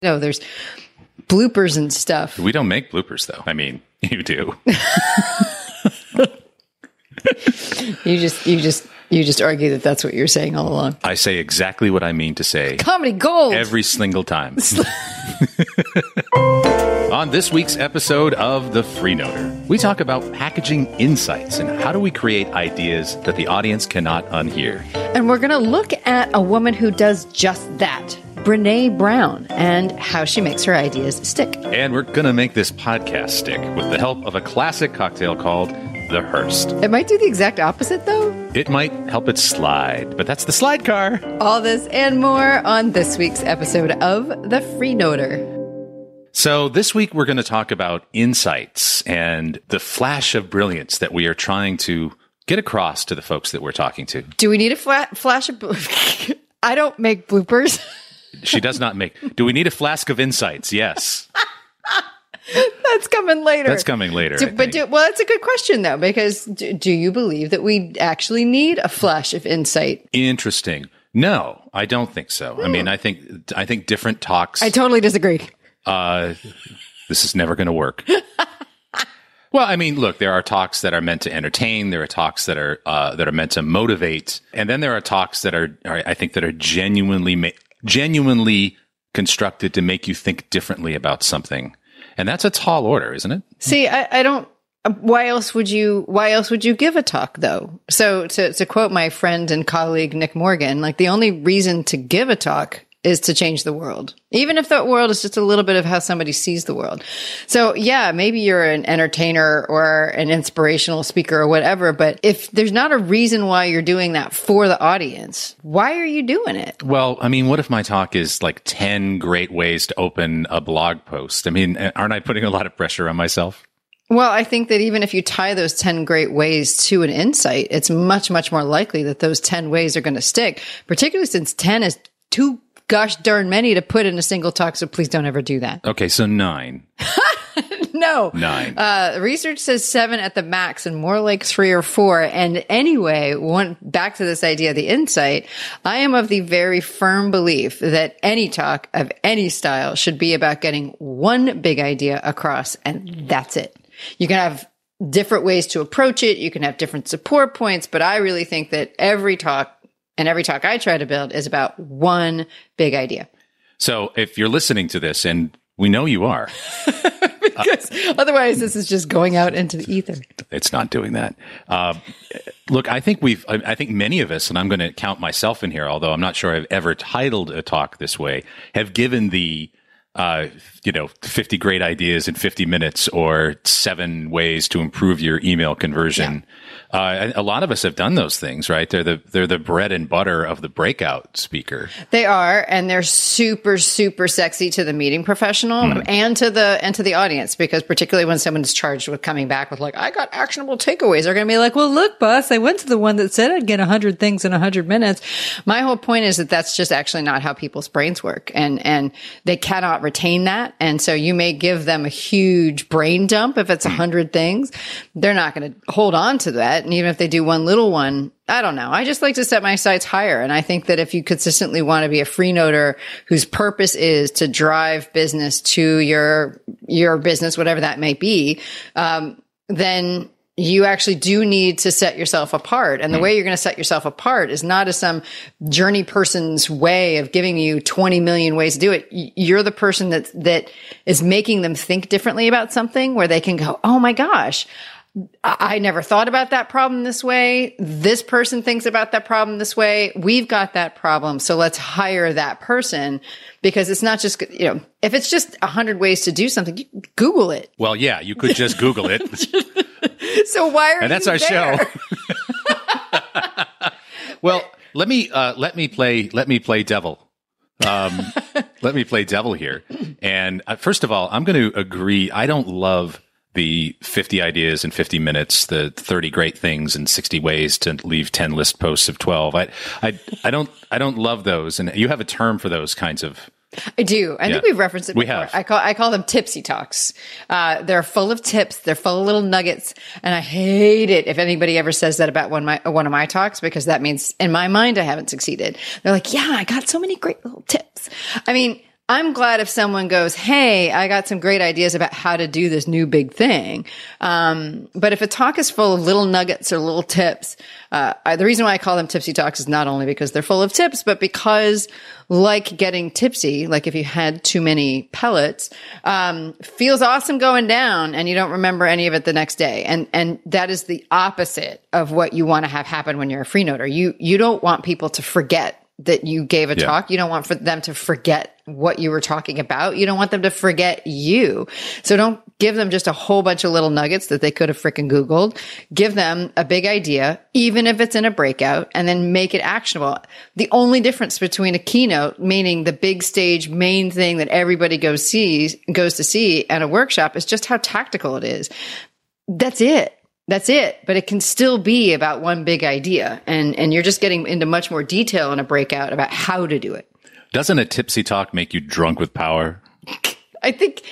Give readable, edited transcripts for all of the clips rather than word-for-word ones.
No, there's bloopers and stuff. We don't make bloopers, though. I mean, you do. You just argue that that's what you're saying all along. I say exactly what I mean to say. Comedy gold. Every single time. On this week's episode of The Freenoter, we talk about packaging insights and how do we create ideas that the audience cannot unhear. And we're going to look at a woman who does just that, Brené Brown, and how she makes her ideas stick. And we're going to make this podcast stick with the help of a classic cocktail called the Hearst. It might do the exact opposite, though. It might help it slide, but that's the slide car. All this and more on this week's episode of The Freenoter. So this week we're going to talk about insights and the flash of brilliance that we are trying to get across to the folks that we're talking to. Do we need a flash of... I don't make bloopers. She does not make... Do we need a flask of insights? Yes. That's coming later. That's coming later. Well, it's a good question, though, because do you believe that we actually need a flash of insight? Interesting. No, I don't think so. I mean, I think different talks... I totally disagree. This is never going to work. Well, I mean, look, there are talks that are meant to entertain. There are talks that are meant to motivate, and then there are talks that are I think that are genuinely constructed to make you think differently about something, and that's a tall order, isn't it? See, I don't. Why else would you give a talk, though? So to quote my friend and colleague Nick Morgan, like the only reason to give a talk is to change the world, even if the world is just a little bit of how somebody sees the world. So yeah, maybe you're an entertainer or an inspirational speaker or whatever, but if there's not a reason why you're doing that for the audience, why are you doing it? Well, I mean, what if my talk is like 10 great ways to open a blog post? I mean, aren't I putting a lot of pressure on myself? Well, I think that even if you tie those 10 great ways to an insight, it's much, much more likely that those 10 ways are going to stick, particularly since 10 is too gosh darn many to put in a single talk, so please don't ever do that. Okay, so 9. No. 9. Research says 7 at the max and more like 3 or 4. And anyway, back to this idea of the insight, I am of the very firm belief that any talk of any style should be about getting one big idea across, and that's it. You can have different ways to approach it. You can have different support points, but I really think that every talk I try to build is about one big idea. So if you're listening to this, and we know you are. Because otherwise this is just going out into the ether. It's not doing that. Look, I think many of us, and I'm going to count myself in here, although I'm not sure I've ever titled a talk this way, have given the 50 great ideas in 50 minutes or 7 ways to improve your email conversion. Yeah. A lot of us have done those things, right? They're the bread and butter of the breakout speaker. They are, and they're super, super sexy to the meeting professional and to the audience, because particularly when someone's charged with coming back with like, I got actionable takeaways, they're going to be like, well, look, boss, I went to the one that said I'd get 100 things in 100 minutes. My whole point is that that's just actually not how people's brains work, and they cannot retain that. And so you may give them a huge brain dump if it's 100 things. They're not going to hold on to that. And even if they do one little one, I don't know. I just like to set my sights higher. And I think that if you consistently want to be a freenoter whose purpose is to drive business to your business, whatever that may be, then you actually do need to set yourself apart. And the way you're going to set yourself apart is not as some journey person's way of giving you 20 million ways to do it. You're the person that is making them think differently about something, where they can go, oh my gosh, I never thought about that problem this way. This person thinks about that problem this way. We've got that problem. So let's hire that person, because it's not just, if it's just 100 ways to do something, you Google it. Well, yeah, you could just Google it. So why are and that's you our there? show. Well, let me play devil. Let me play devil here. And first of all, I'm going to agree. I don't love the 50 ideas in 50 minutes, the 30 great things and 60 ways to leave 10 list posts of 12. I don't love those. And you have a term for those kinds of. I do. I think we've referenced it before. We have. I call them tipsy talks. They're full of tips. They're full of little nuggets. And I hate it if anybody ever says that about one of my talks, because that means in my mind, I haven't succeeded. They're like, yeah, I got so many great little tips. I mean, I'm glad if someone goes, hey, I got some great ideas about how to do this new big thing. But if a talk is full of little nuggets or little tips, the reason why I call them tipsy talks is not only because they're full of tips, but because like getting tipsy, like if you had too many pellets, feels awesome going down and you don't remember any of it the next day. And that is the opposite of what you want to have happen when you're a freenoter. You don't want people to forget that you gave a talk. You don't want for them to forget what you were talking about. You don't want them to forget you. So don't give them just a whole bunch of little nuggets that they could have freaking Googled. Give them a big idea, even if it's in a breakout, and then make it actionable. The only difference between a keynote, meaning the big stage main thing that everybody goes to see, and a workshop is just how tactical it is. That's it. That's it. But it can still be about one big idea. And you're just getting into much more detail in a breakout about how to do it. Doesn't a tipsy talk make you drunk with power? I think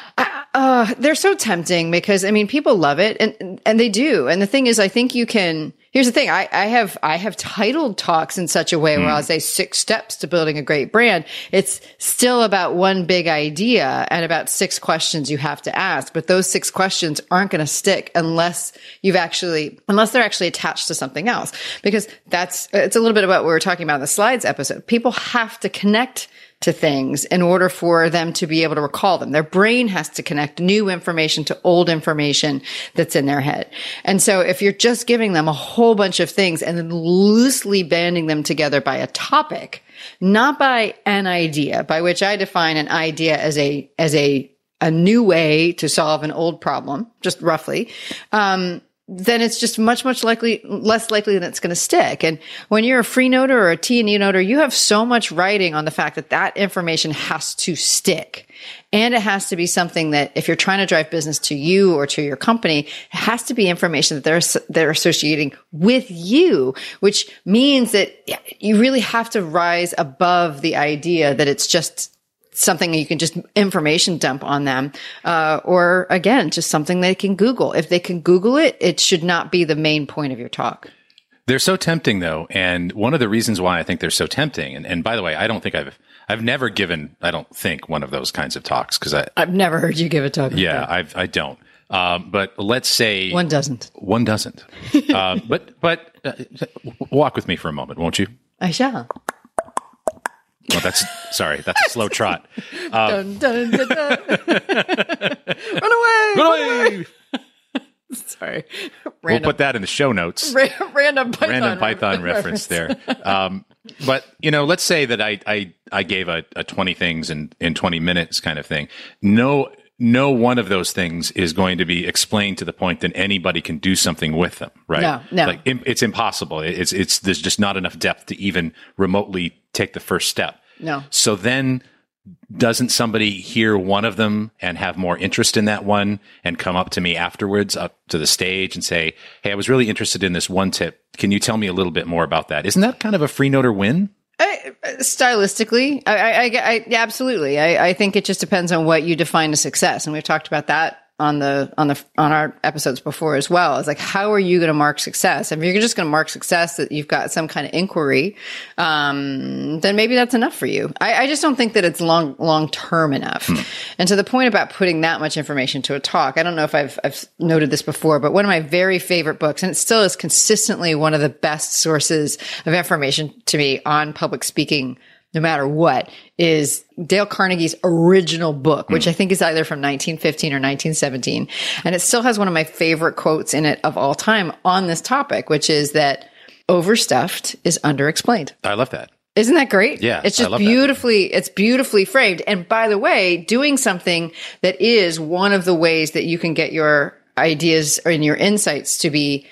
they're so tempting because, I mean, people love it and they do. And the thing is, I think you can, here's the thing. I have titled talks in such a way where I'll say 6 steps to building a great brand. It's still about one big idea and about 6 questions you have to ask. But those 6 questions aren't going to stick unless they're actually attached to something else, because it's a little bit about what we were talking about in the slides episode. People have to connect to things in order for them to be able to recall them. Their brain has to connect new information to old information that's in their head. And so if you're just giving them a whole bunch of things and then loosely banding them together by a topic, not by an idea, by which I define an idea as a new way to solve an old problem, just roughly, then it's just much less likely that it's going to stick. And when you're a freenoter or a T&E noter, you have so much writing on the fact that information has to stick. And it has to be something that if you're trying to drive business to you or to your company, it has to be information that they're associating with you, which means that you really have to rise above the idea that it's just something you can just information dump on them, or again, just something they can Google. If they can Google it, it should not be the main point of your talk. They're so tempting, though, and one of the reasons why I think they're so tempting, and by the way, I don't think I've never given, I don't think, one of those kinds of talks because I've never heard you give a talk. Yeah, I don't. But let's say one doesn't. But walk with me for a moment, won't you? I shall. Well, that's a slow trot. Dun, dun, dun, dun. Run away! Sorry. We'll put that in the show notes. Random Python reference there. But, let's say that I gave a 20 things in 20 minutes kind of thing. No one of those things is going to be explained to the point that anybody can do something with them, right? No. Like it's impossible. There's just not enough depth to even remotely take the first step. No. So then doesn't somebody hear one of them and have more interest in that one and come up to me afterwards, up to the stage and say, hey, I was really interested in this one tip. Can you tell me a little bit more about that? Isn't that kind of a freenoter win? Stylistically, I absolutely. I think it just depends on what you define as success. And we've talked about that on our episodes before as well. It's like, how are you going to mark success? If you're just going to mark success that you've got some kind of inquiry, then maybe that's enough for you. I just don't think that it's long term enough. And to the point about putting that much information to a talk, I don't know if I've noted this before, but one of my very favorite books, and it still is consistently one of the best sources of information to me on public speaking, no matter what, is Dale Carnegie's original book, which I think is either from 1915 or 1917. And it still has one of my favorite quotes in it of all time on this topic, which is that overstuffed is underexplained. I love that. Isn't that great? Yeah. It's just it's beautifully framed. And by the way, doing something that is one of the ways that you can get your ideas and your insights to be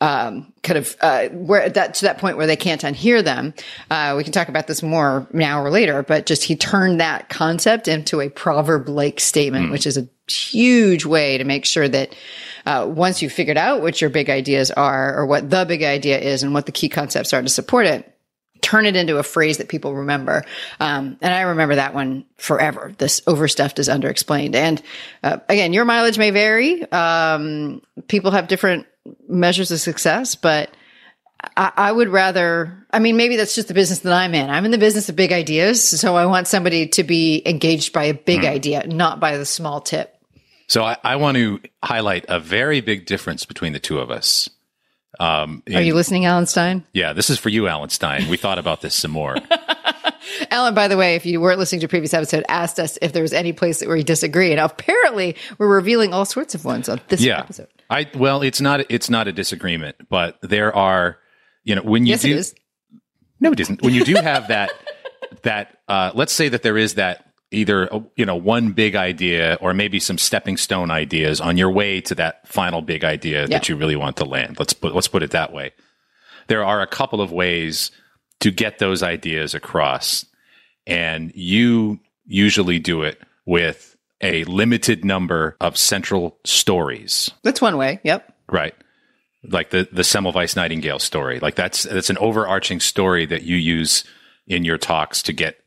where that to that point where they can't unhear them. We can talk about this more now or later, but just he turned that concept into a proverb-like statement, which is a huge way to make sure that once you've figured out what your big ideas are or what the big idea is and what the key concepts are to support it, turn it into a phrase that people remember. And I remember that one forever. This overstuffed is underexplained. And again, your mileage may vary. People have different measures of success, but I would rather, I mean, maybe that's just the business that I'm in. I'm in the business of big ideas. So I want somebody to be engaged by a big idea, not by the small tip. So I want to highlight a very big difference between the two of us. Are you listening, Alan Stein? Yeah, this is for you, Alan Stein. We thought about this some more. Alan, by the way, if you weren't listening to a previous episode, asked us if there was any place where we disagree. And apparently we're revealing all sorts of ones on this episode. Well, it's not a disagreement, but there are, when you do. It is. No, it isn't. When you do have that, let's say that there is that either, one big idea or maybe some stepping stone ideas on your way to that final big idea that you really want to land. Let's put it that way. There are a couple of ways to get those ideas across. And you usually do it with a limited number of central stories. That's one way. Yep. Right. Like the Semmelweis Nightingale story. Like that's an overarching story that you use in your talks to get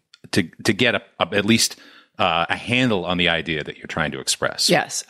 at least a handle on the idea that you're trying to express. Yes.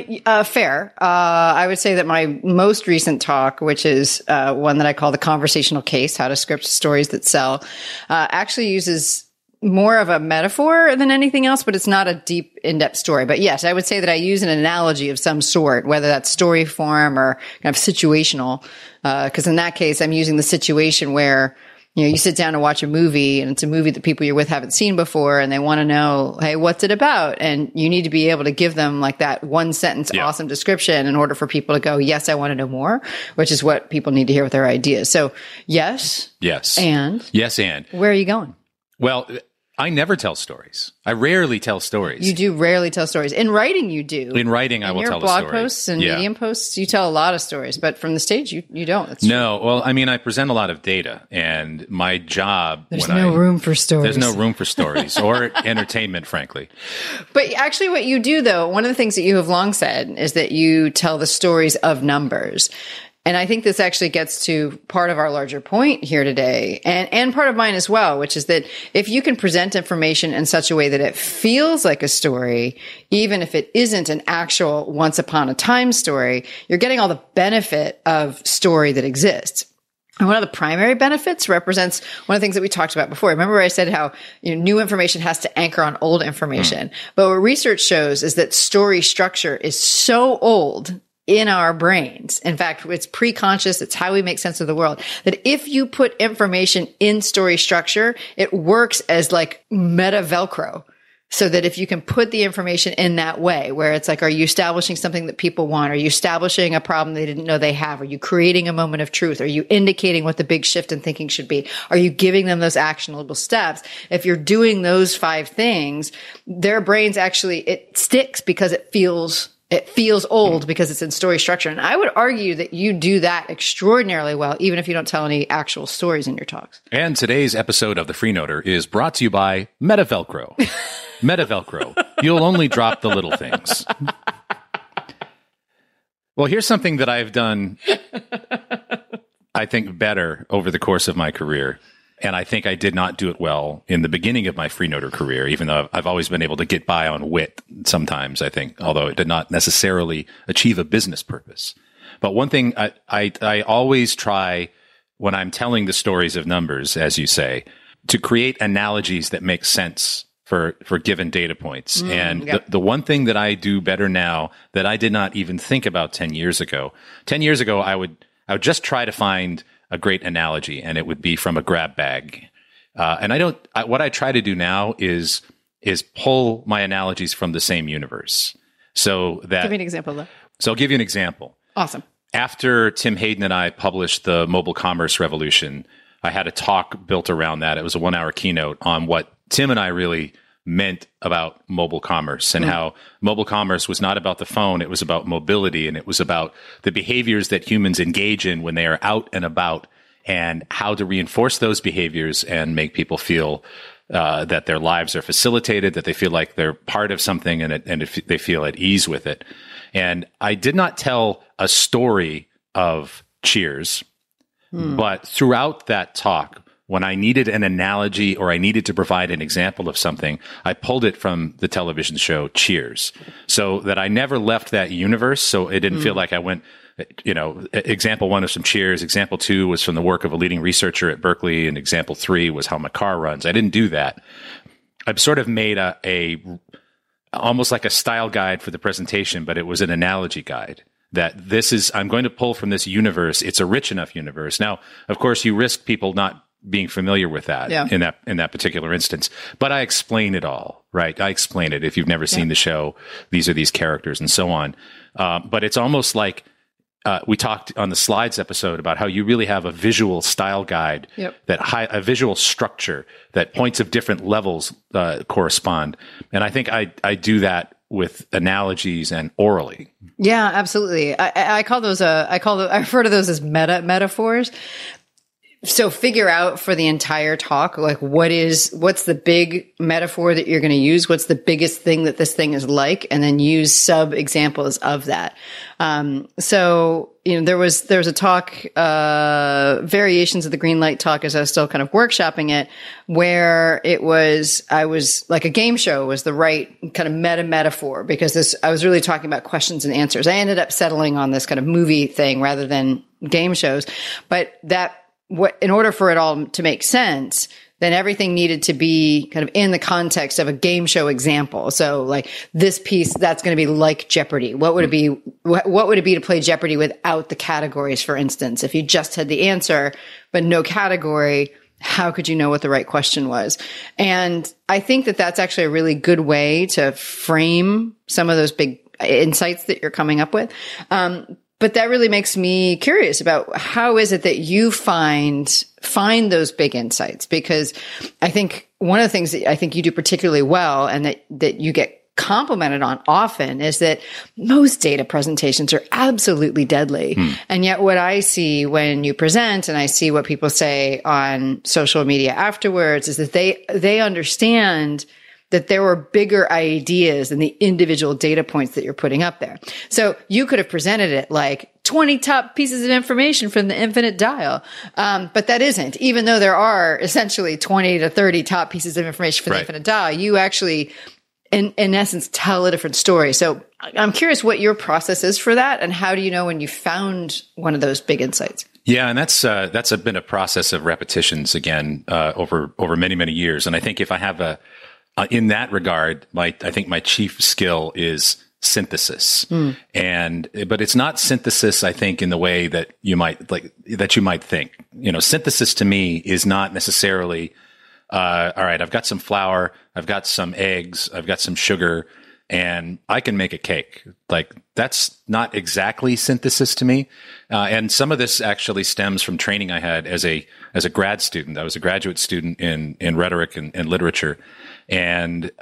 Fair. I would say that my most recent talk, which is one that I call the conversational case, how to script stories that sell, actually uses more of a metaphor than anything else, but it's not a deep, in-depth story. But yes, I would say that I use an analogy of some sort, whether that's story form or kind of situational. Because in that case, I'm using the situation where you sit down and watch a movie, and it's a movie that people you're with haven't seen before, and they want to know, hey, what's it about? And you need to be able to give them like that one sentence awesome description in order for people to go, yes, I want to know more, which is what people need to hear with their ideas. So yes. And where are you going? Well, I never tell stories. I rarely tell stories. You do rarely tell stories. In writing, you do. In writing, I will tell a story. In your blog posts and Medium posts, you tell a lot of stories. But from the stage, you don't. That's no. Well, I mean, I present a lot of data. And my job... There's no room for stories. There's no room for stories or entertainment, frankly. But actually what you do, though, one of the things that you have long said is that you tell the stories of numbers. And I think this actually gets to part of our larger point here today and part of mine as well, which is that if you can present information in such a way that it feels like a story, even if it isn't an actual once upon a time story, you're getting all the benefit of story that exists. And one of the primary benefits represents one of the things that we talked about before. Remember I said how new information has to anchor on old information. But what research shows is that story structure is so old in our brains. In fact, it's pre-conscious. It's how we make sense of the world. That if you put information in story structure, it works as like meta Velcro. So that if you can put the information in that way, where it's like, are you establishing something that people want? Are you establishing a problem they didn't know they have? Are you creating a moment of truth? Are you indicating what the big shift in thinking should be? Are you giving them those actionable steps? If you're doing those 5 things, their brains actually, it sticks because it feels old because it's in story structure. And I would argue that you do that extraordinarily well, even if you don't tell any actual stories in your talks. And today's episode of The Freenoter is brought to you by Meta Velcro. Meta Velcro. You'll only drop the little things. Well, here's something that I've done, I think, better over the course of my career. And I think I did not do it well in the beginning of my Freenoter career, even though I've always been able to get by on wit sometimes, I think, although it did not necessarily achieve a business purpose. But one thing I always try when I'm telling the stories of numbers, as you say, to create analogies that make sense for given data points. The one thing that I do better now that I did not even think about 10 years ago, I would just try to find a great analogy, and it would be from a grab bag. What I try to do now is pull my analogies from the same universe. So that, give me an example, though. So I'll give you an example. Awesome. After Tim Hayden and I published the Mobile Commerce Revolution, I had a talk built around that. It was a 1-hour keynote on what Tim and I really meant about mobile commerce and how mobile commerce was not about the phone. It was about mobility, and it was about the behaviors that humans engage in when they are out and about, and how to reinforce those behaviors and make people feel that their lives are facilitated, that they feel like they're part of something, and they feel at ease with it. And I did not tell a story of Cheers, but throughout that talk, when I needed an analogy or I needed to provide an example of something, I pulled it from the television show Cheers, so that I never left that universe. So it didn't feel like I went example one was from Cheers. Example two was from the work of a leading researcher at Berkeley. And example three was how my car runs. I didn't do that. I've sort of made a almost like a style guide for the presentation, but it was an analogy guide that I'm going to pull from this universe. It's a rich enough universe. Now, of course, you risk people not being familiar with that in that particular instance, but I explain it all, right? I explain it. If you've never seen the show, these are these characters and so on. But it's almost like, we talked on the slides episode about how you really have a visual style guide, a visual structure that points of different levels correspond. And I think I do that with analogies and orally. Yeah, absolutely. I call those I refer to those as metaphors. So figure out for the entire talk, like what's the big metaphor that you're going to use? What's the biggest thing that this thing is like? And then use sub examples of that. So, there was a talk, variations of the green light talk as I was still kind of workshopping it, where I was like a game show was the right kind of metaphor because I was really talking about questions and answers. I ended up settling on this kind of movie thing rather than game shows, but in order for it all to make sense, then everything needed to be kind of in the context of a game show example. So like this piece, that's going to be like Jeopardy. What would it be? What would it be to play Jeopardy without the categories, for instance? If you just had the answer, but no category, how could you know what the right question was? And I think that that's actually a really good way to frame some of those big insights that you're coming up with. But that really makes me curious about how is it that you find those big insights? Because I think one of the things that I think you do particularly well and that you get complimented on often is that most data presentations are absolutely deadly. And yet what I see when you present and I see what people say on social media afterwards is that they understand that there were bigger ideas than the individual data points that you're putting up there. So you could have presented it like 20 top pieces of information from the infinite dial. But that isn't, even though there are essentially 20 to 30 top pieces of information from the infinite dial, you actually, in essence, tell a different story. So I'm curious what your process is for that. And how do you know when you found one of those big insights? Yeah, and that's been a process of repetitions again, over many, many years. And I think if I have in that regard, I think my chief skill is synthesis. But it's not synthesis, I think, in the way that you might think. Synthesis to me is not necessarily, all right, I've got some flour, I've got some eggs, I've got some sugar, and I can make a cake. Like, that's not exactly synthesis to me. And some of this actually stems from training I had as a grad student. I was a graduate student in rhetoric and literature. And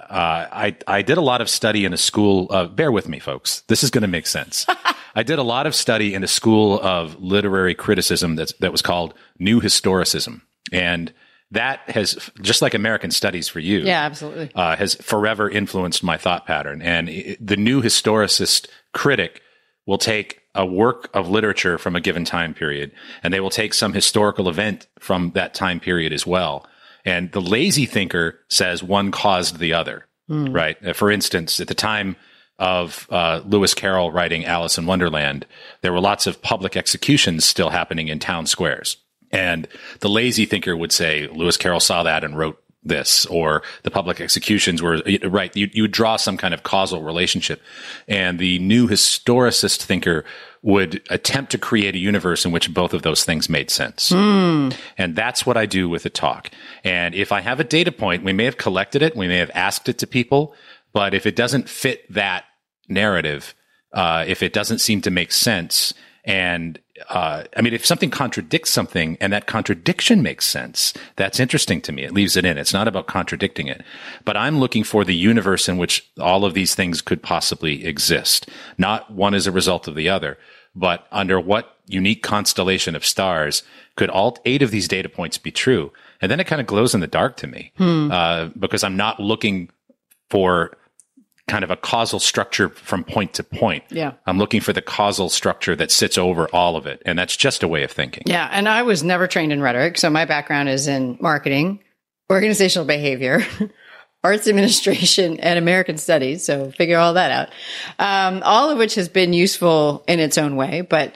I did a lot of study in a school of, bear with me, folks, this is going to make sense. I did a lot of study in a school of literary criticism that was called New Historicism. And that has, just like American Studies for you, absolutely, has forever influenced my thought pattern. And the new historicist critic will take a work of literature from a given time period, and they will take some historical event from that time period as well. And the lazy thinker says one caused the other, right? For instance, at the time of Lewis Carroll writing Alice in Wonderland, there were lots of public executions still happening in town squares. And the lazy thinker would say, Lewis Carroll saw that and wrote this, or the public executions were, right, you would draw some kind of causal relationship. And the new historicist thinker would attempt to create a universe in which both of those things made sense. And that's what I do with a talk. And if I have a data point, we may have collected it, we may have asked it to people, but if it doesn't fit that narrative, if it doesn't seem to make sense, and if something contradicts something and that contradiction makes sense, that's interesting to me. It leaves it in. It's not about contradicting it. But I'm looking for the universe in which all of these things could possibly exist. Not one as a result of the other, but under what unique constellation of stars could all 8 of these data points be true? And then it kind of glows in the dark to me, because I'm not looking for kind of a causal structure from point to point. Yeah. I'm looking for the causal structure that sits over all of it. And that's just a way of thinking. Yeah. And I was never trained in rhetoric. So my background is in marketing, organizational behavior, arts administration, and American studies. So figure all that out. All of which has been useful in its own way. But,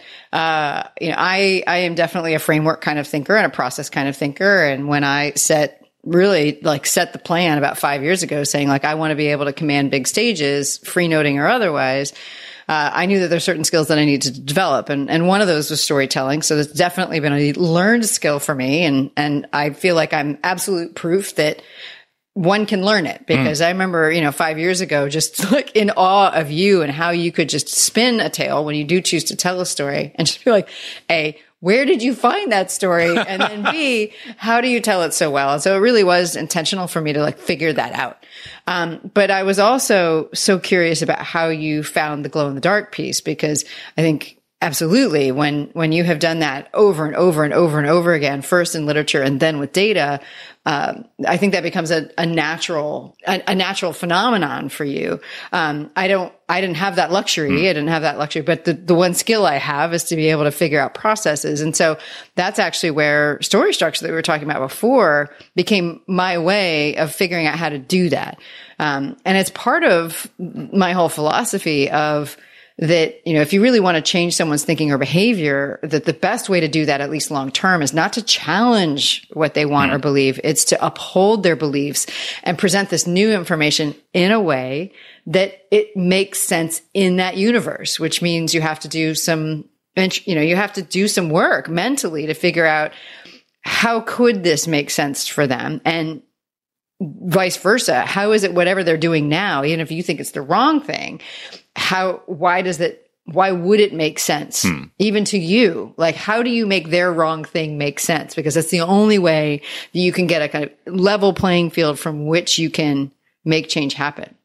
I am definitely a framework kind of thinker and a process kind of thinker. And when I set the plan about 5 years ago, saying like, I want to be able to command big stages, free noting or otherwise, I knew that there's certain skills that I needed to develop. And one of those was storytelling. So there's definitely been a learned skill for me. And I feel like I'm absolute proof that one can learn it, because I remember, 5 years ago, just like in awe of you and how you could just spin a tale when you do choose to tell a story, and just be like, A, where did you find that story? And then B, how do you tell it so well? And so it really was intentional for me to like figure that out. But I was also so curious about how you found the glow in the dark piece, because I think absolutely when you have done that over and over and over and over again, first in literature and then with data, I think that becomes a natural phenomenon for you. I didn't have that luxury. I didn't have that luxury, but the one skill I have is to be able to figure out processes. And so that's actually where story structure that we were talking about before became my way of figuring out how to do that. And it's part of my whole philosophy of that, if you really want to change someone's thinking or behavior, that the best way to do that, at least long term, is not to challenge what they want or believe. It's to uphold their beliefs and present this new information in a way that it makes sense in that universe, which means you have to do some work mentally to figure out how could this make sense for them, and vice versa. How is it whatever they're doing now, even if you think it's the wrong thing, why would it make sense even to you? Like, how do you make their wrong thing make sense? Because that's the only way that you can get a kind of level playing field from which you can make change happen.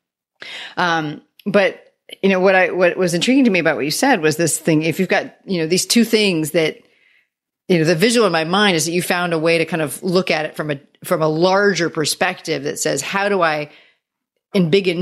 But what was intriguing to me about what you said was this thing, if you've got, these two things that, the visual in my mind is that you found a way to kind of look at it from a larger perspective that says, how do I embiggen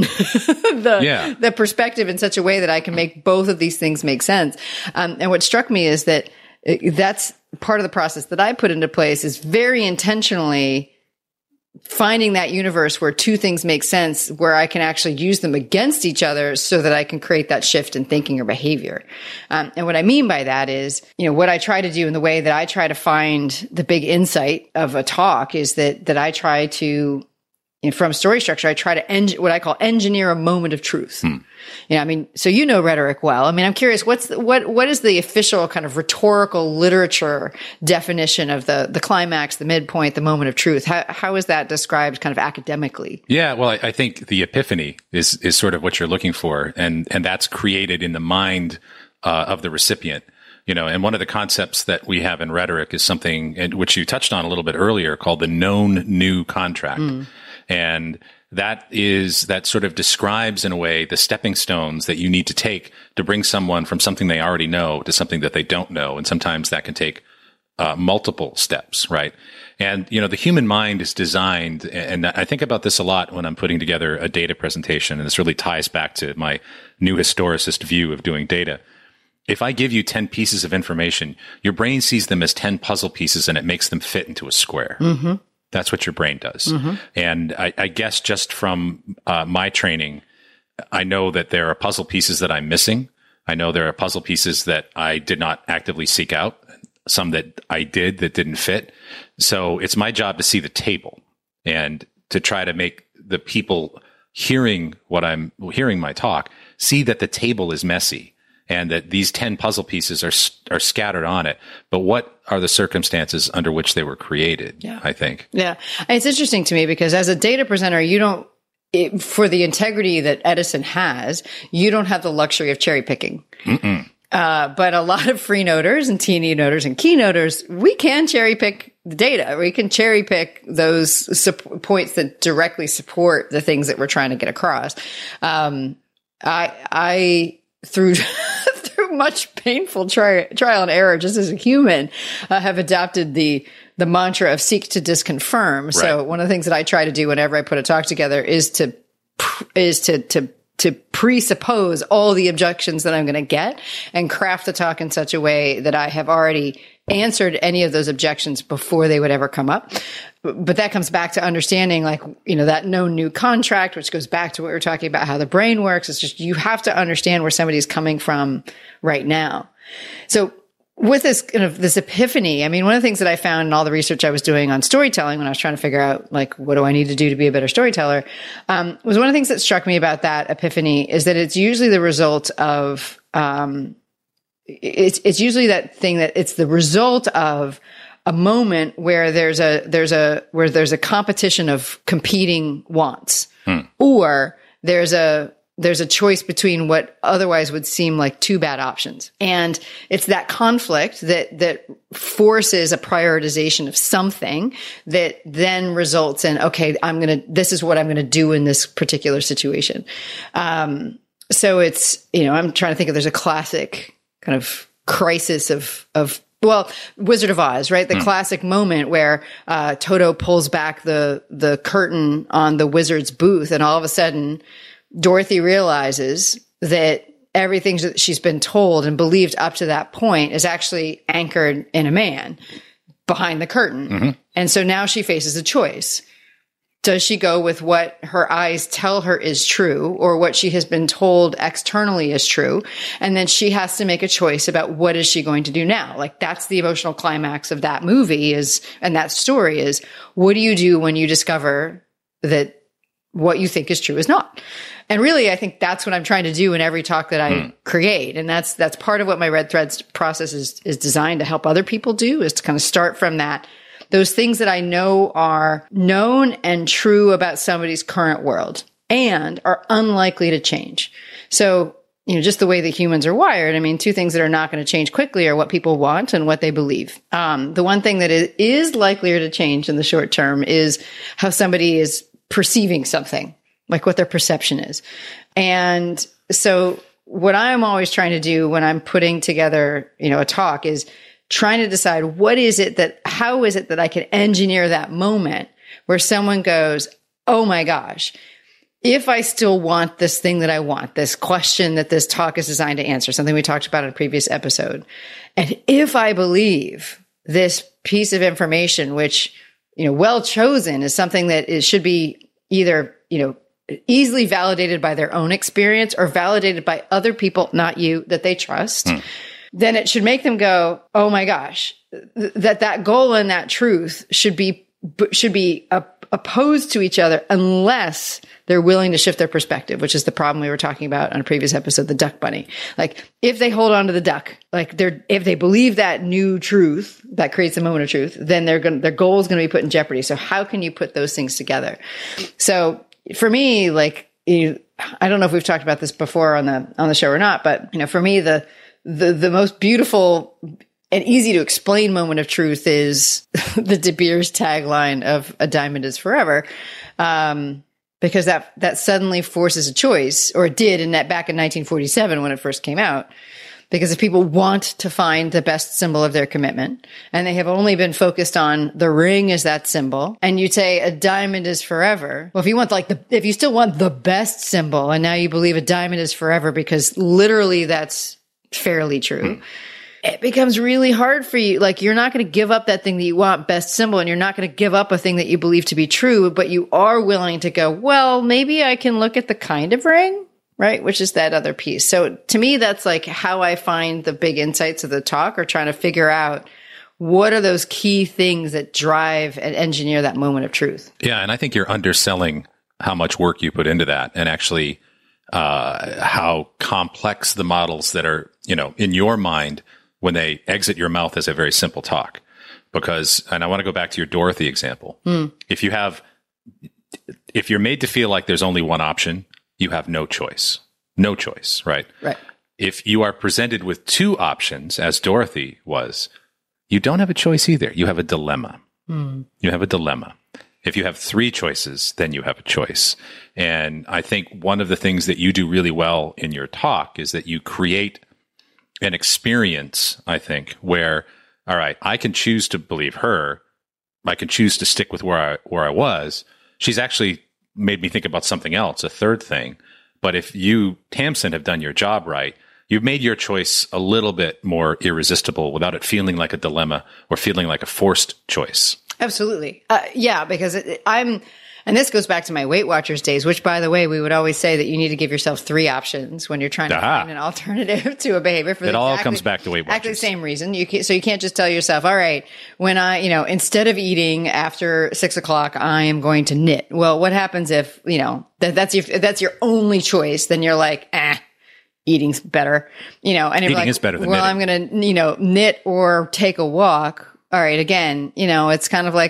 the perspective in such a way that I can make both of these things make sense? And what struck me is that that's part of the process that I put into place, is very intentionally finding that universe where two things make sense, where I can actually use them against each other so that I can create that shift in thinking or behavior. And what I mean by that is, what I try to do in the way that I try to find the big insight of a talk is that I try to, from story structure, I try to what I call engineer a moment of truth. So rhetoric well. I'm curious, what is the official kind of rhetorical literature definition of the climax, the midpoint, the moment of truth? How is that described kind of academically? Yeah, well, I think the epiphany is sort of what you're looking for, and that's created in the mind of the recipient. And one of the concepts that we have in rhetoric is something which you touched on a little bit earlier, called the known new contract. And that sort of describes in a way the stepping stones that you need to take to bring someone from something they already know to something that they don't know. And sometimes that can take multiple steps, right? And, the human mind is designed, and I think about this a lot when I'm putting together a data presentation, and this really ties back to my new historicist view of doing data. If I give you 10 pieces of information, your brain sees them as 10 puzzle pieces and it makes them fit into a square. That's what your brain does. And I guess just from my training, I know that there are puzzle pieces that I'm missing. I know there are puzzle pieces that I did not actively seek out, some that I did that didn't fit. So it's my job to see the table and to try to make the people hearing my talk see that the table is messy, and that these 10 puzzle pieces are scattered on it. But what are the circumstances under which they were created, I think? Yeah. It's interesting to me because as a data presenter, for the integrity that Edison has, you don't have the luxury of cherry picking. But a lot of free noters and T&E noters and keynoters, we can cherry pick the data. We can cherry pick those points that directly support the things that we're trying to get across. I through much painful trial and error, just as a human, have adopted the mantra of seek to disconfirm. Right. So one of the things that I try to do whenever I put a talk together is to presuppose all the objections that I'm going to get and craft the talk in such a way that I have already answered any of those objections before they would ever come up. But that comes back to understanding, like, that no new contract, which goes back to what we were talking about, how the brain works. It's just, you have to understand where somebody's coming from right now. So with this kind of this epiphany, I mean, one of the things that I found in all the research I was doing on storytelling when I was trying to figure out, like, what do I need to do to be a better storyteller, was one of the things that struck me about that epiphany is that it's usually the result of, it's usually that thing that it's the result of a moment where there's a competition of competing wants, or there's a choice between what otherwise would seem like two bad options. And it's that conflict that forces a prioritization of something that then results in, okay, this is what I'm going to do in this particular situation. So it's, I'm trying to think if there's a classic kind of crisis of Wizard of Oz, right? The classic moment where Toto pulls back the curtain on the wizard's booth, and all of a sudden Dorothy realizes that everything that she's been told and believed up to that point is actually anchored in a man behind the curtain. Mm-hmm. And so now she faces a choice. Does she go with what her eyes tell her is true, or what she has been told externally is true? And then she has to make a choice about what is she going to do now? Like, that's the emotional climax of that movie and that story is, what do you do when you discover that what you think is true is not? And really, I think that's what I'm trying to do in every talk that I create. And that's part of what my Red Threads process is designed to help other people do, is to kind of start from those things that I know are known and true about somebody's current world and are unlikely to change. So, just the way that humans are wired, I mean, two things that are not going to change quickly are what people want and what they believe. The one thing that is likelier to change in the short term is how somebody is perceiving something, like what their perception is. And so what I'm always trying to do when I'm putting together, a talk is trying to decide how is it that I can engineer that moment where someone goes, oh my gosh, if I still want this thing that I want, this question that this talk is designed to answer, something we talked about in a previous episode. And if I believe this piece of information, which, well chosen, is something that should be either, easily validated by their own experience or validated by other people, not you, that they trust, then it should make them go, oh my gosh, that goal and that truth should be opposed to each other unless they're willing to shift their perspective, which is the problem we were talking about on a previous episode, the duck bunny. Like, if they hold on to the duck, like if they believe that new truth that creates a moment of truth, then their goal is going to be put in jeopardy. So how can you put those things together? So for me, like, I don't know if we've talked about this before on the show or not, but for me, the most beautiful and easy to explain moment of truth is the De Beers tagline of "A diamond is forever," because that suddenly forces a choice, or it did back in 1947 when it first came out. Because if people want to find the best symbol of their commitment, and they have only been focused on the ring as that symbol, and you say a diamond is forever, well, if you still want the best symbol, and now you believe a diamond is forever because literally that's fairly true, it becomes really hard for you. Like, you're not going to give up that thing that you want, best symbol, and you're not going to give up a thing that you believe to be true, but you are willing to go, well, maybe I can look at the kind of ring, right? Which is that other piece. So to me, that's like how I find the big insights of the talk, or trying to figure out what are those key things that drive and engineer that moment of truth. Yeah. And I think you're underselling how much work you put into that, and actually how complex the models that are, in your mind when they exit your mouth as a very simple talk. Because, and I want to go back to your Dorothy example. If you're made to feel like there's only one option, you have no choice, right? Right. If you are presented with two options, as Dorothy was, you don't have a choice either. You have a dilemma. You have a dilemma. If you have three choices, then you have a choice. And I think one of the things that you do really well in your talk is that you create an experience, I think, where, all right, I can choose to believe her. I can choose to stick with where I was. She's actually made me think about something else, a third thing. But if you, Tamsin, have done your job right, you've made your choice a little bit more irresistible without it feeling like a dilemma or feeling like a forced choice. Absolutely. Yeah, because and this goes back to my Weight Watchers days, which, by the way, we would always say that you need to give yourself 3 options when you're trying to find an alternative to a behavior. For it all comes back to Weight Watchers. Exactly the same reason. So you can't just tell yourself, all right, when instead of eating after 6 o'clock, I am going to knit. Well, what happens if, that's your only choice? Then you're like, eating's better, and you're eating is better than well, knitting. I'm going to, knit or take a walk. All right. Again, it's kind of like,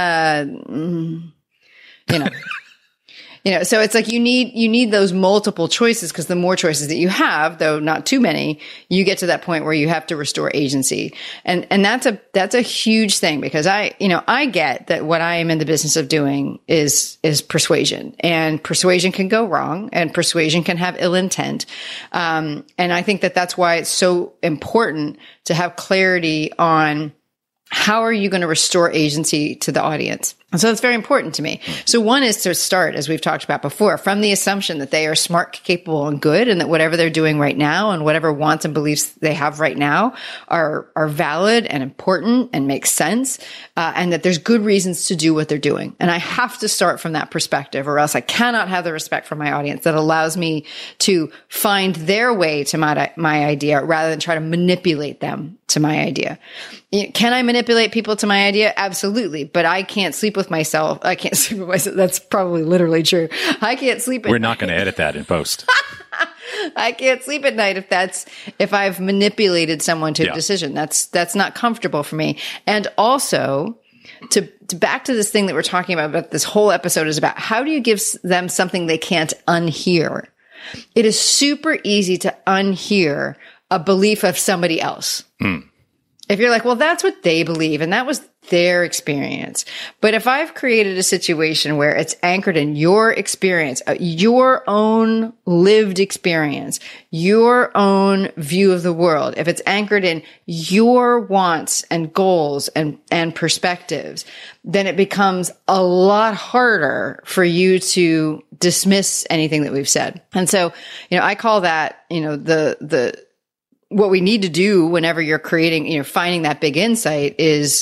so it's like you need those multiple choices, because the more choices that you have, though not too many, you get to that point where you have to restore agency. And that's a huge thing, because I get that what I am in the business of doing is persuasion, and persuasion can go wrong, and persuasion can have ill intent. And I think that that's why it's so important to have clarity on how are you going to restore agency to the audience? And so it's very important to me. So one is to start, as we've talked about before, from the assumption that they are smart, capable, and good, and that whatever they're doing right now and whatever wants and beliefs they have right now are valid and important and make sense, and that there's good reasons to do what they're doing. And I have to start from that perspective, or else I cannot have the respect for my audience that allows me to find their way to my idea rather than try to manipulate them to my idea. Can I manipulate people to my idea? Absolutely. But I can't sleep with myself. I can't sleep with myself. That's probably literally true. I can't sleep. We're not going to edit that in post. I can't sleep at night if I've manipulated someone to a decision. That's not comfortable for me. And also, to back to this thing that we're talking about this whole episode is about, how do you give them something they can't unhear? It is super easy to unhear a belief of somebody else. If you're like, well, that's what they believe, and that was their experience. But if I've created a situation where it's anchored in your experience, your own lived experience, your own view of the world, if it's anchored in your wants and goals and perspectives, then it becomes a lot harder for you to dismiss anything that we've said. And so, I call that, what we need to do whenever you're creating, finding that big insight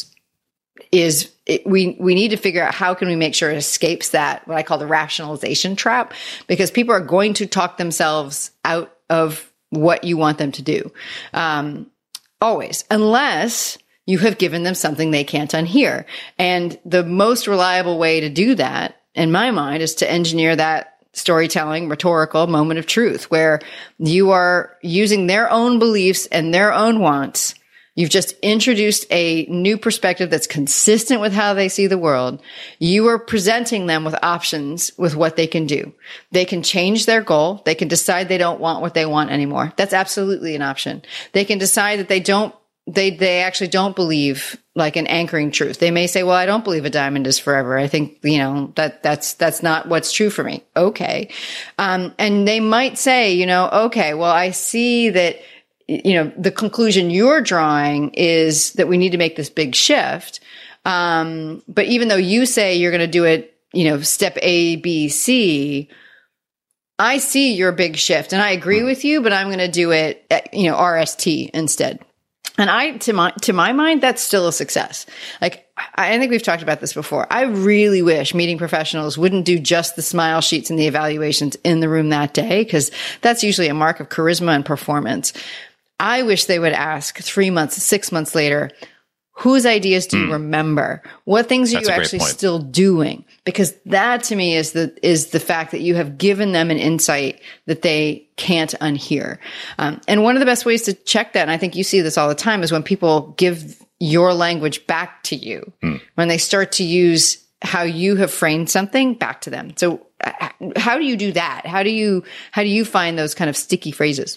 we need to figure out how can we make sure it escapes that, what I call the rationalization trap, because people are going to talk themselves out of what you want them to do. Always, unless you have given them something they can't unhear. And the most reliable way to do that, in my mind, is to engineer that storytelling, rhetorical moment of truth, where you are using their own beliefs and their own wants. You've just introduced a new perspective that's consistent with how they see the world. You are presenting them with options with what they can do. They can change their goal. They can decide they don't want what they want anymore. That's absolutely an option. They can decide that they actually don't believe like an anchoring truth. They may say, well, I don't believe a diamond is forever. I think, that's not what's true for me. Okay. And they might say, okay, well, I see that, the conclusion you're drawing is that we need to make this big shift. But even though you say you're going to do it, step A, B, C, I see your big shift and I agree with you, but I'm going to do it at, RST instead. And to my mind, that's still a success. Like, I think we've talked about this before. I really wish meeting professionals wouldn't do just the smile sheets and the evaluations in the room that day, because that's usually a mark of charisma and performance. I wish they would ask 3 months, 6 months later, whose ideas do you remember? What things are you actually still doing? Because that to me is the fact that you have given them an insight that they can't unhear. And one of the best ways to check that, and I think you see this all the time, is when people give your language back to you, when they start to use how you have framed something back to them. So how do you do that? How do you find those kind of sticky phrases?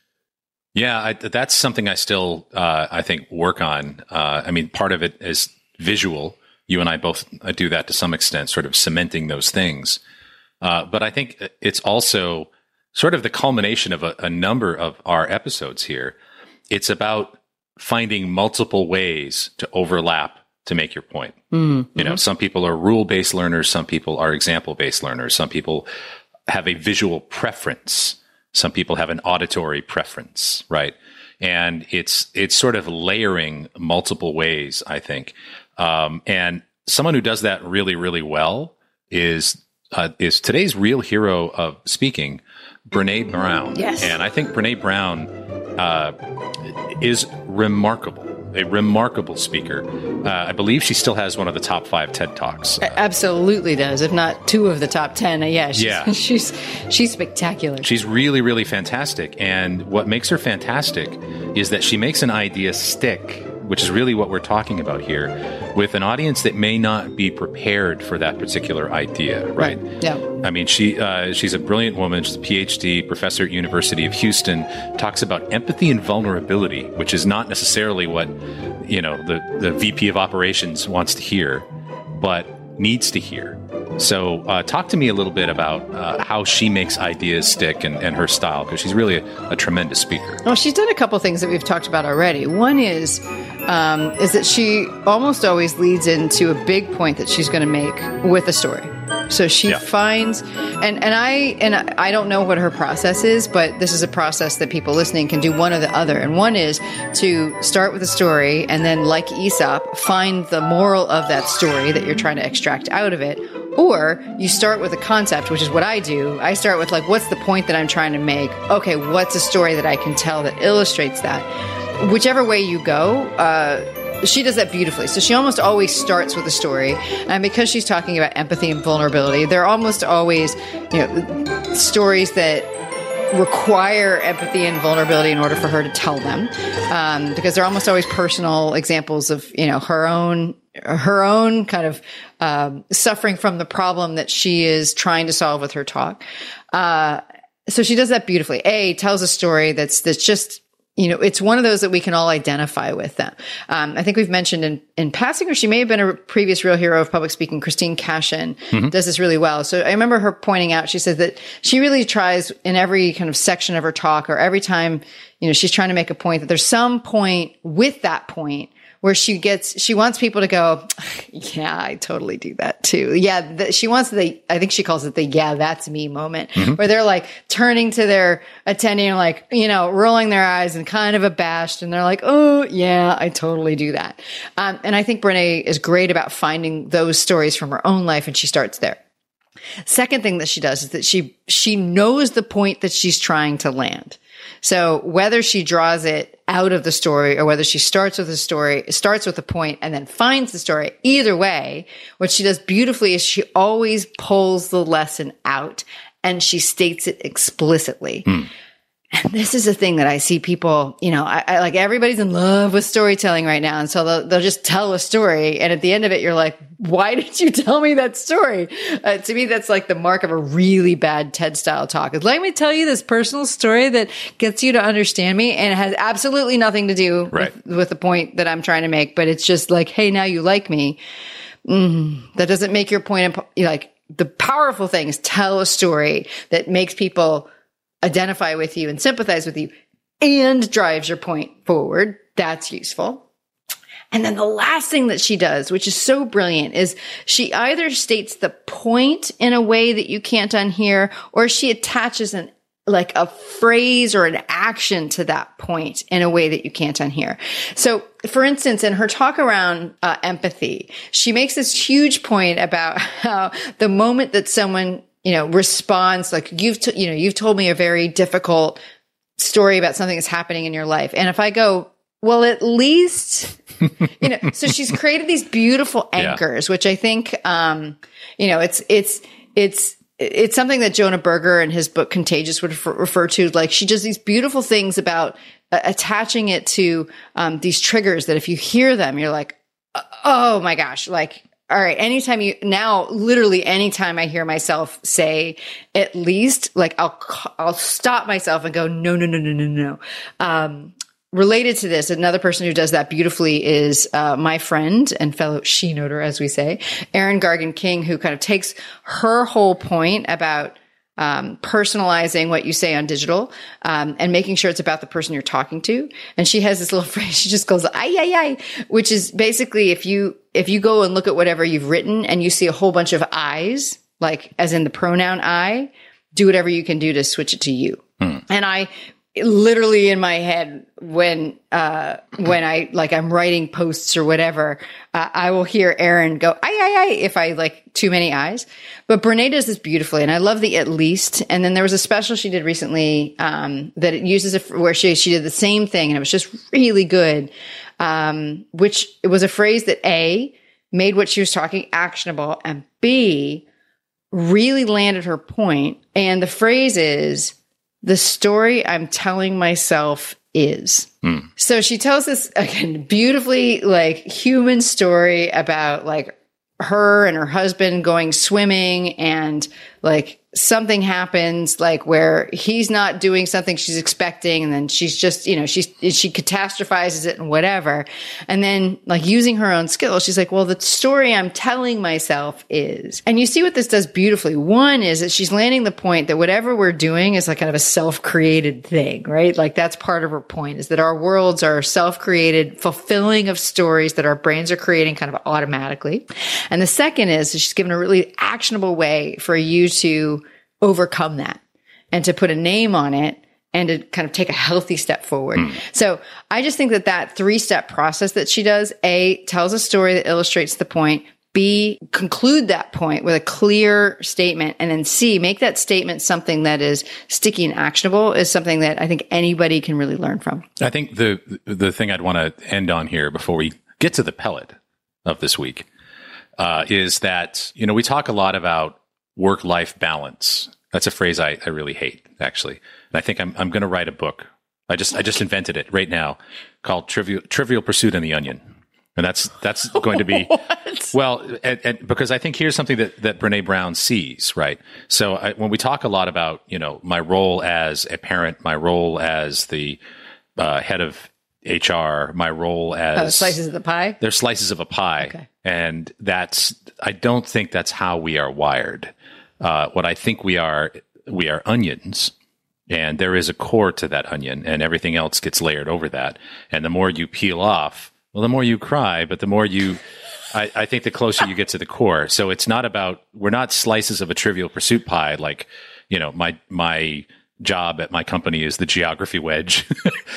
Yeah, that's something I still, I think, work on. Part of it is visual. You and I both do that to some extent, sort of cementing those things. But I think it's also sort of the culmination of a number of our episodes here. It's about finding multiple ways to overlap to make your point. Mm-hmm. Some people are rule-based learners. Some people are example-based learners. Some people have a visual preference. Some people have an auditory preference, right? And it's sort of layering multiple ways, I think. And someone who does that really, really well is today's real hero of speaking, Brene Brown. Yes. And I think Brene Brown is remarkable. A remarkable speaker. I believe she still has one of the top 5 TED Talks. Absolutely does, if not 2 of the top 10. Yeah. She's spectacular. She's really, really fantastic. And what makes her fantastic is that she makes an idea stick, which is really what we're talking about here, with an audience that may not be prepared for that particular idea, right? Yeah. I mean, she's a brilliant woman. She's a PhD, professor at University of Houston, talks about empathy and vulnerability, which is not necessarily what, the VP of operations wants to hear, but needs to hear. So talk to me a little bit about how she makes ideas stick and her style, because she's really a tremendous speaker. Well, she's done a couple things that we've talked about already. One is that she almost always leads into a big point that she's going to make with a story. So she finds, and I don't know what her process is, but this is a process that people listening can do one or the other. And one is to start with a story and then, like Aesop, find the moral of that story that you're trying to extract out of it. Or you start with a concept, which is what I do. I start with what's the point that I'm trying to make? Okay, what's a story that I can tell that illustrates that? Whichever way you go, she does that beautifully. So she almost always starts with a story. And because she's talking about empathy and vulnerability, they're almost always, stories that require empathy and vulnerability in order for her to tell them. Because they're almost always personal examples of, her own kind of suffering from the problem that she is trying to solve with her talk. So she does that beautifully. Tells a story that's just, it's one of those that we can all identify with them. I think we've mentioned in passing, or she may have been a previous real hero of public speaking, Christine Cashin, does this really well. So I remember her pointing out, she said that she really tries in every kind of section of her talk, or every time, she's trying to make a point, that there's some point with that point where she wants people to go, yeah, I totally do that too. Yeah. She wants I think she calls it the, yeah, that's me moment, where they're turning to their attending and rolling their eyes and kind of abashed. And they're like, oh yeah, I totally do that. And I think Brene is great about finding those stories from her own life. And she starts there. Second thing that she does is that she knows the point that she's trying to land. So whether she draws it out of the story or whether she starts with a point and then finds the story, either way, what she does beautifully is she always pulls the lesson out and she states it explicitly. And this is a thing that I see people, I like, everybody's in love with storytelling right now. And so they'll just tell a story. And at the end of it, you're like, why did you tell me that story? To me, that's the mark of a really bad TED style talk. Is let me tell you this personal story that gets you to understand me. And it has absolutely nothing to do with the point that I'm trying to make. But it's just hey, now you like me. That doesn't make your point. The powerful thing is tell a story that makes people identify with you and sympathize with you and drives your point forward. That's useful. And then the last thing that she does, which is so brilliant, is she either states the point in a way that you can't unhear, or she attaches a phrase or an action to that point in a way that you can't unhear. So, for instance, in her talk around empathy, she makes this huge point about how the moment that someone responds, you've told me a very difficult story about something that's happening in your life. And if I go, well, at least, so she's created these beautiful anchors, which I think, it's something that Jonah Berger in his book Contagious would refer to. She does these beautiful things about attaching it to, these triggers that if you hear them, you're like, oh my gosh, all right, literally anytime I hear myself say at least, I'll stop myself and go, no. Related to this, another person who does that beautifully is my friend and fellow she-noter, as we say, Erin Gargan King, who kind of takes her whole point about personalizing what you say on digital, and making sure it's about the person you're talking to. And she has this little phrase, she just goes, ay, which is basically if you go and look at whatever you've written and you see a whole bunch of I's, as in the pronoun I, do whatever you can do to switch it to you. And I literally in my head, when I like, I'm writing posts or whatever, I will hear Erin go, I, if I like too many eyes. But Brene does this beautifully. And I love the at least. And then there was a special she did recently, that it uses where she did the same thing. And it was just really good. Which it was a phrase that A, made what she was talking actionable, and B, really landed her point. And the phrase is, the story I'm telling myself is. So she tells this, again, beautifully like human story about like her and her husband going swimming, and like something happens, like where he's not doing something she's expecting, and then she's just, you know, she catastrophizes it and whatever. And then like using her own skills, she's like, well, the story I'm telling myself is, and you see what this does beautifully. One is that she's landing the point that whatever we're doing is like kind of a self-created thing, right? Like that's part of her point, is that our worlds are self-created, fulfilling of stories that our brains are creating kind of automatically. And the second is she's given a really actionable way for you to overcome that and to put a name on it and to kind of take a healthy step forward. So I just think that 3-step process that she does, A, tells a story that illustrates the point, B, conclude that point with a clear statement, and then C, make that statement something that is sticky and actionable, is something that I think anybody can really learn from. I think the thing I'd want to end on here before we get to the pellet of this week is that, you know, we talk a lot about work-life balance. That's a phrase I really hate, actually. And I think I'm going to write a book. I just invented it right now, called Trivial Pursuit and the Onion. And that's going to be, well, and because I think here's something that Brene Brown sees, right? So when we talk a lot about, you know, my role as a parent, my role as the head of HR, my role as slices of the pie. They're slices of a pie. Okay. And I don't think that's how we are wired. What I think we are onions, and there is a core to that onion, and everything else gets layered over that. And the more you peel off, well, the more you cry, but the more I think the closer you get to the core. So it's not about, we're not slices of a Trivial Pursuit pie. Like, you know, my job at my company is the geography wedge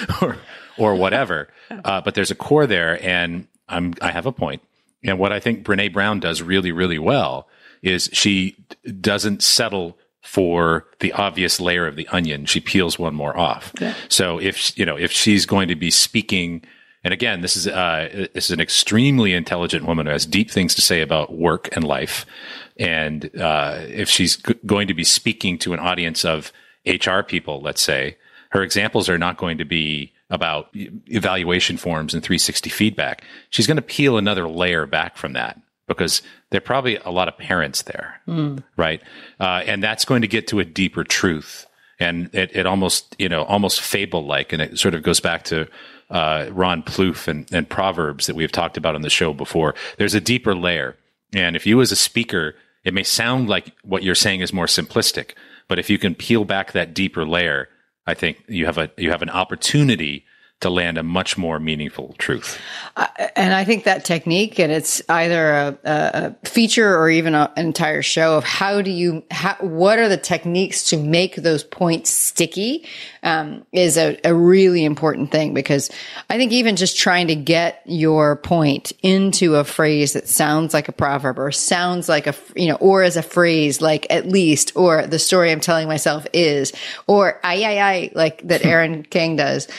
or whatever. But there's a core there, and I have a point. And what I think Brene Brown does really, really well is she doesn't settle for the obvious layer of the onion. She peels one more off. Okay. So if she's going to be speaking, and again, this is an extremely intelligent woman who has deep things to say about work and life. And if she's going to be speaking to an audience of HR people, let's say, her examples are not going to be about evaluation forms and 360 feedback. She's going to peel another layer back from that, because there are probably a lot of parents there, right? And that's going to get to a deeper truth. And it almost fable-like, and it sort of goes back to Ron Plouffe and Proverbs that we've talked about on the show before. There's a deeper layer. And if you as a speaker, it may sound like what you're saying is more simplistic, but if you can peel back that deeper layer, I think you have an opportunity to land a much more meaningful truth. And I think that technique, and it's either a feature or even an entire show of what are the techniques to make those points sticky, is a really important thing, because I think even just trying to get your point into a phrase that sounds like a proverb or sounds like or as a phrase like at least, or the story I'm telling myself is, or I, like that Erin King does,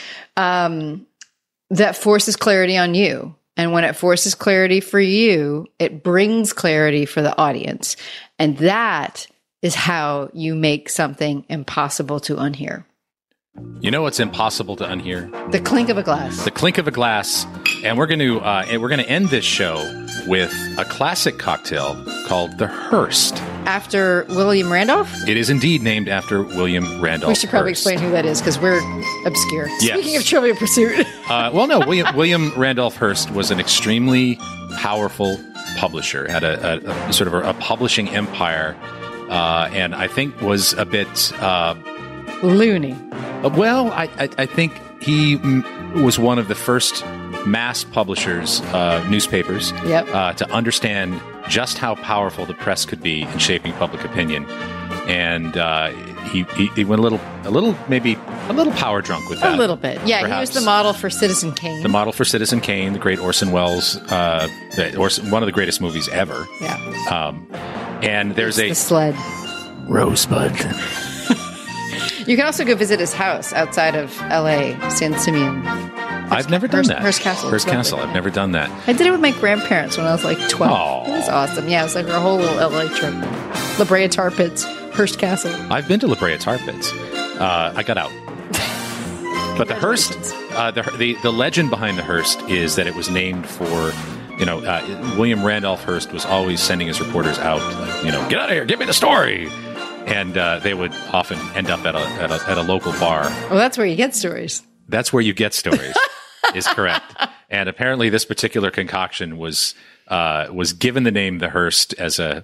that forces clarity on you. And when it forces clarity for you, it brings clarity for the audience. And that is how you make something impossible to unhear. You know what's impossible to unhear? The clink of a glass. The clink of a glass. And we're going to end this show with a classic cocktail called the Hearst. After William Randolph? It is indeed named after William Randolph. We should probably explain who that is, because we're obscure. Yes. Speaking of Trivial Pursuit. William Randolph Hearst was an extremely powerful publisher, had a sort of a publishing empire, and I think was a bit loony. Well, I think he was one of the first mass publishers of newspapers to understand just how powerful the press could be in shaping public opinion. and he went a little maybe a little power drunk with that. A little bit, yeah. perhaps. He was the model for Citizen Kane. The model for Citizen Kane, the great Orson Welles, one of the greatest movies ever. Yeah. And there's The sled. Rosebud. You can also go visit his house outside of L.A., San Simeon. I've never done that. Hearst Castle. Hearst It's Castle. lovely. I've never done that. I did it with my grandparents when I was like 12. Aw. It was awesome. Yeah, it was like our whole little LA trip. La Brea Tar Pits, Hearst Castle. I've been to La Brea Tar Pits. I got out. But the Hearst, the legend behind the Hearst is that it was named for, William Randolph Hearst was always sending his reporters out, like, get out of here, give me the story. And they would often end up at a local bar. Well, that's where you get stories. That's where you get stories, is correct. And apparently, this particular concoction was given the name the Hearst as a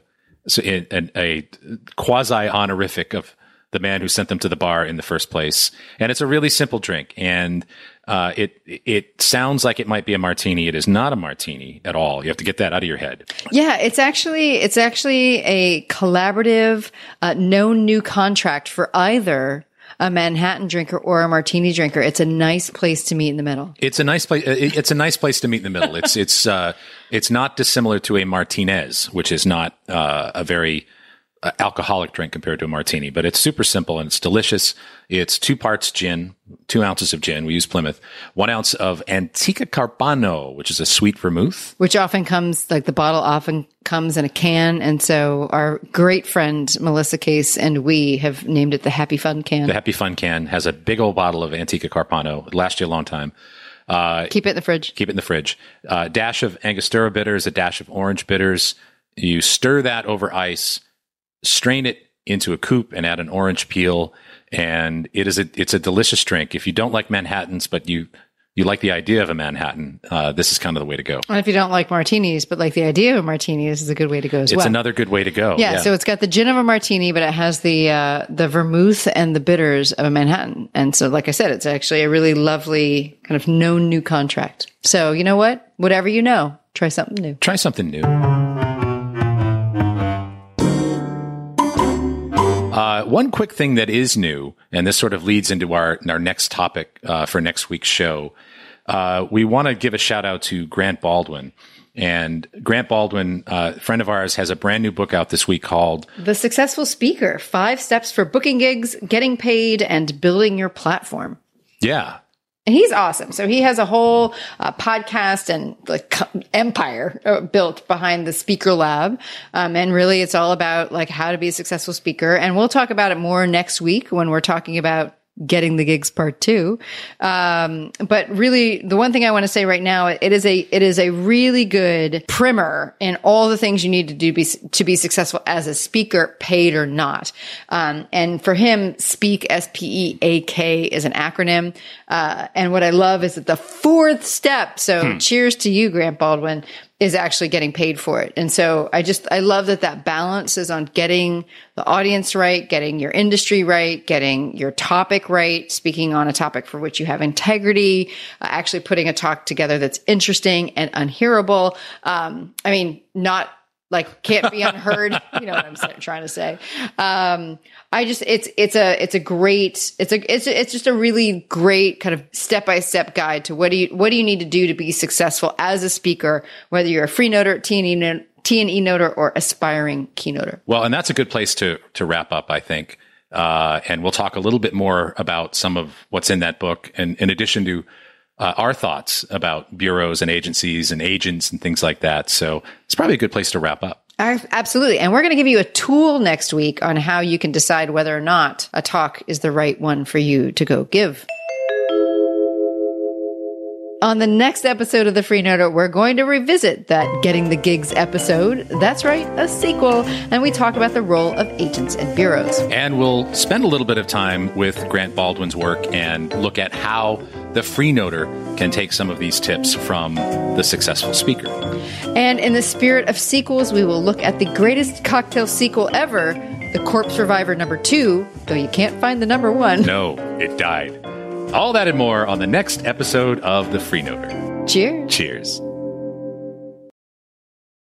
quasi honorific of the man who sent them to the bar in the first place. And it's a really simple drink, and it sounds like it might be a martini. It is not a martini at all. You have to get that out of your head. Yeah, it's actually a collaborative, no new contract for either a Manhattan drinker or a martini drinker. It's a nice place to meet in the middle. It's a nice place. It's a nice place to meet in the middle. It's not dissimilar to a Martinez, which is not a very alcoholic drink compared to a martini, but it's super simple and it's delicious. It's 2 parts gin, 2 ounces of gin. We use Plymouth, 1 ounce of Antica Carpano, which is a sweet vermouth, Which often comes, like the bottle often comes in a can. And so our great friend, Melissa Case, and we have named it the Happy Fun Can. The Happy Fun Can has a big old bottle of Antica Carpano. It lasts you a long time. Keep it in the fridge. Keep it in the fridge. Dash of Angostura bitters, a dash of orange bitters. You stir that over ice, strain it into a coupe, and add an orange peel. And it's a delicious drink. If you don't like Manhattans, but you like the idea of a Manhattan, this is kind of the way to go. And if you don't like martinis, but like the idea of martinis, is a good way to go as well. It's another good way to go. Yeah, so it's got the gin of a martini, but it has the vermouth and the bitters of a Manhattan. And so, like I said, it's actually a really lovely kind of no new contract. So you know what? Whatever you know, try something new. Try something new. One quick thing that is new, and this sort of leads into our next topic for next week's show. We want to give a shout out to Grant Baldwin. And Grant Baldwin, a friend of ours, has a brand new book out this week called The Successful Speaker: 5 Steps for Booking Gigs, Getting Paid, and Building Your Platform. Yeah. And he's awesome. So he has a whole podcast and like empire built behind the Speaker Lab. And really it's all about like how to be a successful speaker. And we'll talk about it more next week when we're talking about Getting the Gigs Part 2. But really the one thing I want to say right now, it is a really good primer in all the things you need to do to be successful as a speaker, paid or not. And for him, SPEAK, S-P-E-A-K, is an acronym. And what I love is that the 4th step, so cheers to you, Grant Baldwin, is actually getting paid for it. And so I love that balance is on getting the audience right, getting your industry right, getting your topic right, speaking on a topic for which you have integrity, actually putting a talk together that's interesting and unhearable. Not like can't be unheard. You know what I'm trying to say. It's just a really great kind of step-by-step guide to what do you need to do to be successful as a speaker, whether you're a free noter, T&E noter, or aspiring keynoter. Well, and that's a good place to wrap up, I think. And we'll talk a little bit more about some of what's in that book, and in addition to our thoughts about bureaus and agencies and agents and things like that. So it's probably a good place to wrap up. Absolutely. And we're going to give you a tool next week on how you can decide whether or not a talk is the right one for you to go give. On the next episode of The Free Noter, we're going to revisit that Getting the Gigs episode. That's right, a sequel. And we talk about the role of agents and bureaus. And we'll spend a little bit of time with Grant Baldwin's work and look at how the Free Noter can take some of these tips from the successful speaker. And in the spirit of sequels, we will look at the greatest cocktail sequel ever, The Corpse Reviver #2, though you can't find the #1. No, it died. All that and more on the next episode of The Free Noter. Cheers. Cheers.